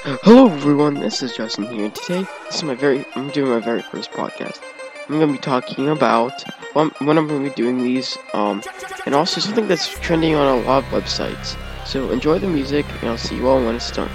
Hello everyone, this is Justin here, and today I'm doing my very first podcast. I'm going to be talking about when I'm going to be doing these, and also something that's trending on a lot of websites. So enjoy the music, and I'll see you all when it's done.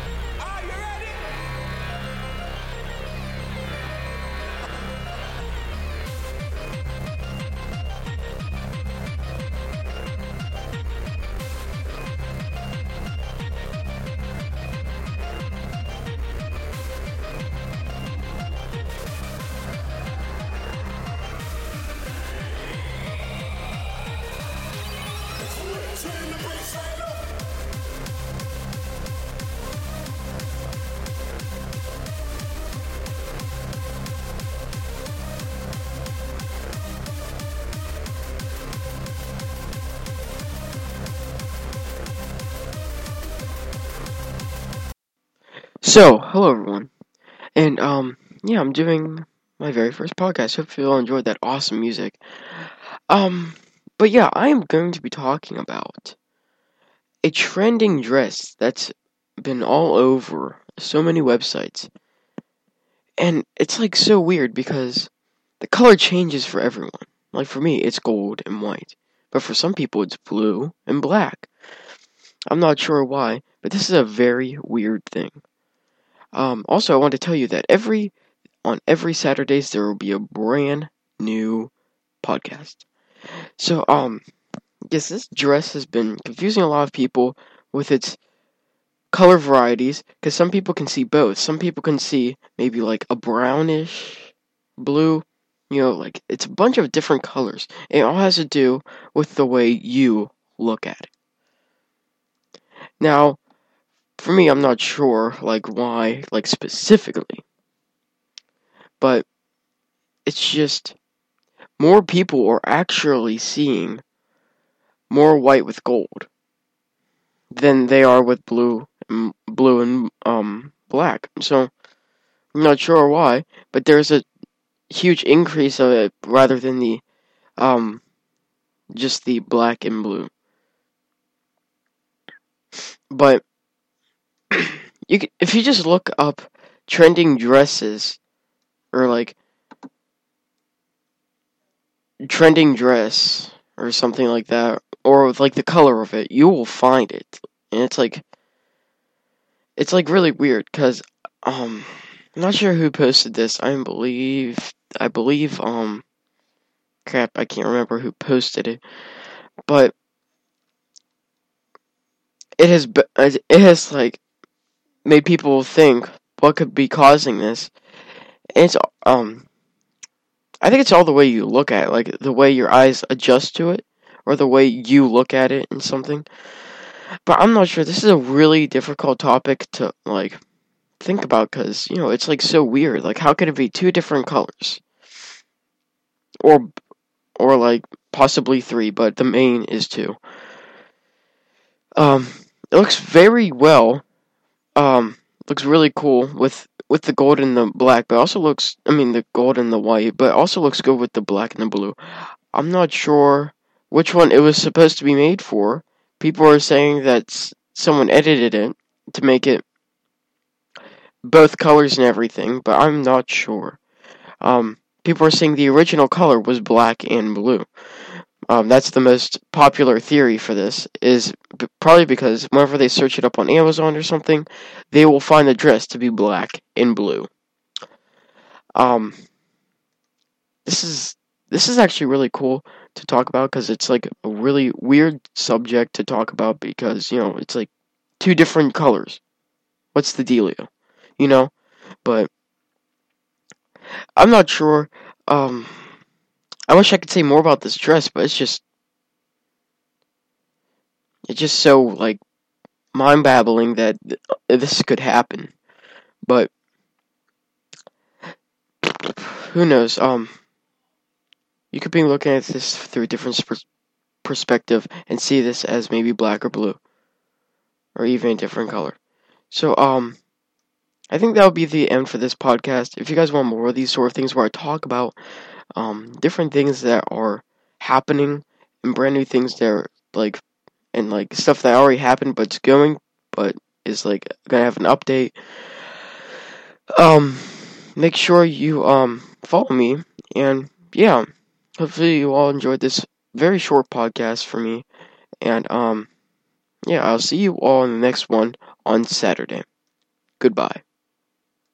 So, hello everyone, and yeah, I'm doing my very first podcast. Hope you all enjoyed that awesome music. Um, but yeah, I am going to be talking about a trending dress that's been all over so many websites. And it's like so weird because the color changes for everyone. Like for me, it's gold and white. But for some people, it's blue and black. I'm not sure why, but this is a very weird thing. Also, I want to tell you that on every Saturdays there will be a brand new podcast. So, yes, this dress has been confusing a lot of people with its color varieties, because some people can see both. Some people can see maybe like a brownish blue, like it's a bunch of different colors. It all has to do with the way you look at it. Now, for me, I'm not sure like why, like specifically, but it's just more people are actually seeing more white with gold than they are with blue and black. So I'm not sure why, but there's a huge increase of it rather than the um just the black and blue. But if you just look up trending dresses or like trending dress or something like that, or with like the color of it, you will find it. And it's like really weird because I'm not sure who posted this. I believe crap, I can't remember who posted it, but it has like made people think what could be causing this. And it's I think it's all the way you look at it, like the way your eyes adjust to it, or the way you look at it and something. But I'm not sure. This is a really difficult topic to like think about because it's like so weird. Like, how could it be two different colors, or like possibly three, but the main is two. Um, it looks very well. Looks really cool with the gold and the black, but also looks. I mean, the gold and the white, but also looks good with the black and the blue. I'm not sure which one it was supposed to be made for. People are saying that someone edited it to make it both colors and everything, but I'm not sure. People are saying the original color was black and blue. That's the most popular theory for this, is probably because whenever they search it up on Amazon or something, they will find the dress to be black and blue. Um, this is actually really cool to talk about because it's like a really weird subject to talk about because it's like two different colors. What's the dealio? You know, but I'm not sure. Um, I wish I could say more about this dress, but it's just so like mind babbling that this could happen. But who knows? You could be looking at this through a different perspective and see this as maybe black or blue, or even a different color. So, I think that would be the end for this podcast. If you guys want more of these sort of things where I talk about different things that are happening and brand new things that are like and like stuff that already happened but it's going, but is like gonna have an update. Make sure you follow me, and yeah, hopefully you all enjoyed this very short podcast for me, and yeah, I'll see you all in the next one on Saturday. Goodbye.